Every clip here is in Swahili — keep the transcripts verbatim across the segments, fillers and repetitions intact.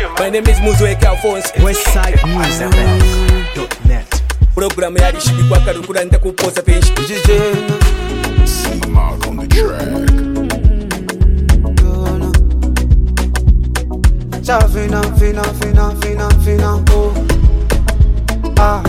My name is Muzweka Alphonse. Westside Music dot net. Program yali shibi kwa karukura nita kuposa penshi. C-Mark on the track. Fina, fina, fina, fina, fina, oh. Ah.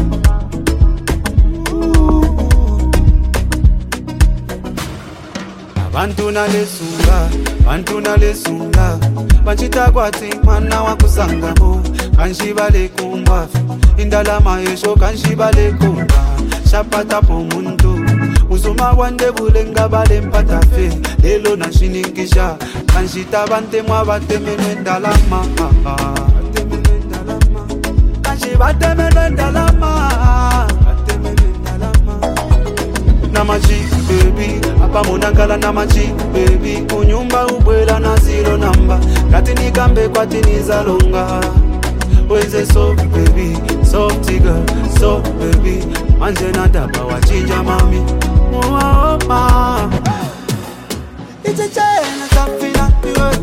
Bantu na lesunga, bantu na lesunga. Banchita kwati mwana wa kusanga mo. Kanshiba le kumba, indalama yesho kanshiba le kumba. Shapata po muntu, uzuma wande bulenga bale mpata fe. Lelo na shiningisha, kanshita bante mwa bate mene ndalama. Bate mene ndalama, kanshi bate mene ndalama. Bate mene ndalama. Namachi baby, apa munangala namachi baby. Kunyumba ubwela na zero number. Kati nikambe kwa tinizalonga. Weze so baby, soft girl, so baby. Manje na daba wachinja mami. Mwa oma Iche chena chafina iwe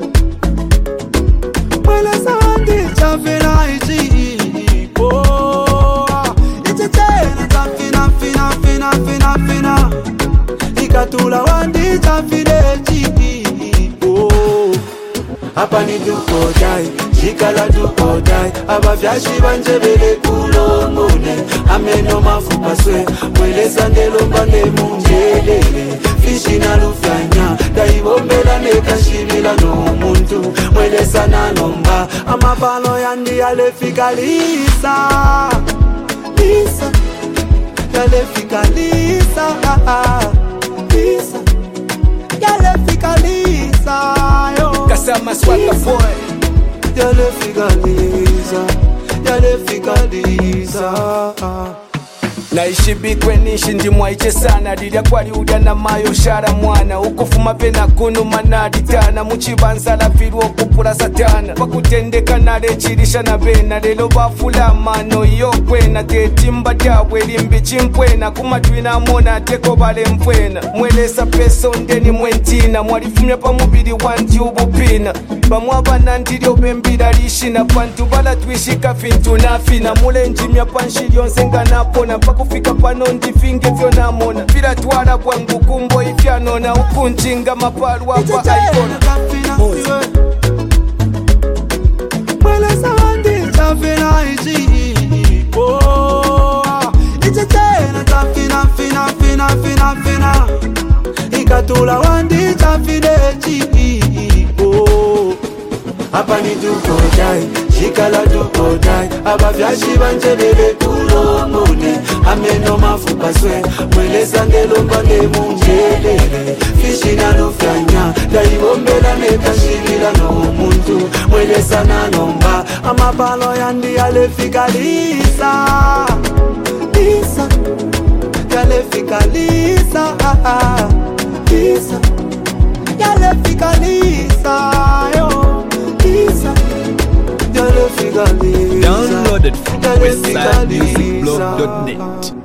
Mwele sandi chafina ichi Oh Iche chena chafina fina fina fina fina Ikatula wandi chafine ichi Oh Hapa ni duko dai Shikala duko dai Aba vyashi banjebele kulongone Ameno mafupa swe Mwele sandelo mbande munjelele Fishi na lufanya Daibombela neka shibila no muntu Mwele sana nomba Amapalo yandi alefika lisa Lisa Yalefika lisa Lisa Yalefika lisa Yo Kasama swaka boy. Yalefika lisa Yalefika lisa Naishibi kwenishi ndimwaiche sana. Lilya kwali udya na mayo shara mwana. Ukufuma pena kunu manadi tana. Muchibanza la firu okupula satana. Pakutendeka nale chirisha na bena. Lelo bafula mano yokwena. Tetimba jawe limbi chimpwena. Kumatwina mona teko bale mpwena. Mwelesa peso ndeni mwentina. Mwalifumya pa mubili wanti ubupina. Bamwaba nandilyo bembira lishina. Pantu bala twishika fintu nafina. Mule njimya panshilyo nsenga napona. Pakufika pano ndifinge vyo namona. Vila tuwala kwangu kumbo ifyanona. Ukunjinga mapalu wapa aikona. Mwele sawandi chafina ichi Oh Iche chena chafina fina fina fina fina Ikatula wandi chafine ichi Oh Hapa ni duko dai Shikala duko dai Aba vyashi banjebele kulongone Ameno mafupa swe Mwele sandelo mbande munjelele Fishi na lufanya Daibombela neka shibila no muntu Mwele sana nomba Amapalo yandi alefika lisa Lisa Yalefika lisa Lisa Yalefika lisa Yo Lisa Yalefika lisa Downloaded from westside music blog dot net.